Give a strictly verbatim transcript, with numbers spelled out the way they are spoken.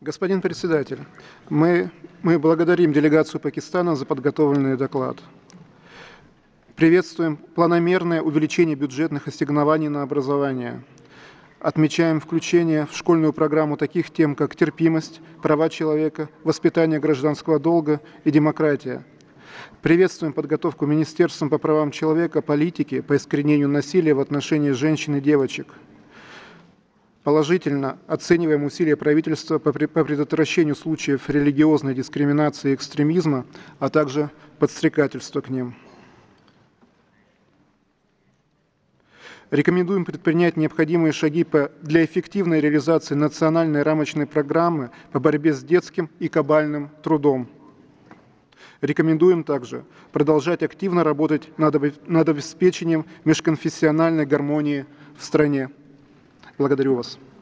Господин председатель, мы, мы благодарим делегацию Пакистана за подготовленный доклад. Приветствуем планомерное увеличение бюджетных ассигнований на образование. Отмечаем включение в школьную программу таких тем, как терпимость, права человека, воспитание гражданского долга и демократия. Приветствуем подготовку Министерством по правам человека политики по искоренению насилия в отношении женщин и девочек. Положительно оцениваем усилия правительства по предотвращению случаев религиозной дискриминации и экстремизма, а также подстрекательства к ним. Рекомендуем предпринять необходимые шаги для эффективной реализации национальной рамочной программы по борьбе с детским и кабальным трудом. Рекомендуем также продолжать активно работать над обеспечением межконфессиональной гармонии в стране. Благодарю вас.